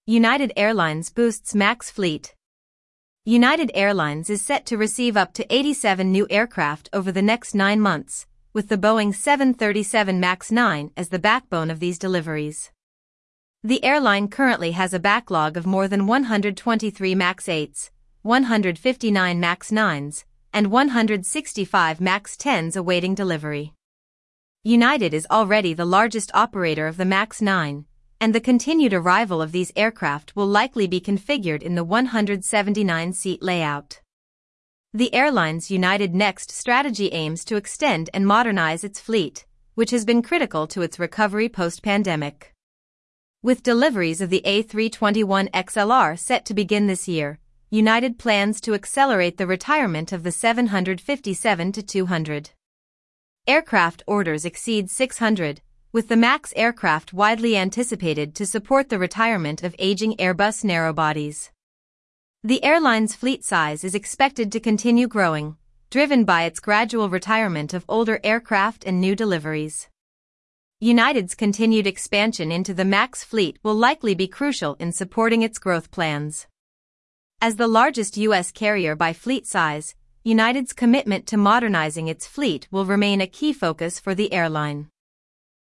United Airlines boosts MAX fleet. United Airlines is set to receive up to 87 new aircraft over the next 9 months, with the Boeing 737 MAX 9 as the backbone of these deliveries. The airline currently has a backlog of more than 123 MAX 8s, 159 MAX 9s, and 165 MAX 10s awaiting delivery. United is already the largest operator of the MAX 9, and the continued arrival of these aircraft will likely be configured in the 179-seat layout. The airline's United Next strategy aims to extend and modernize its fleet, which has been critical to its recovery post-pandemic. With deliveries of the A321XLR set to begin this year, United plans to accelerate the retirement of the 757-200. Aircraft orders exceed 600, with the MAX aircraft widely anticipated to support the retirement of aging Airbus narrowbodies. The airline's fleet size is expected to continue growing, driven by its gradual retirement of older aircraft and new deliveries. United's continued expansion into the MAX fleet will likely be crucial in supporting its growth plans. As the largest U.S. carrier by fleet size, United's commitment to modernizing its fleet will remain a key focus for the airline.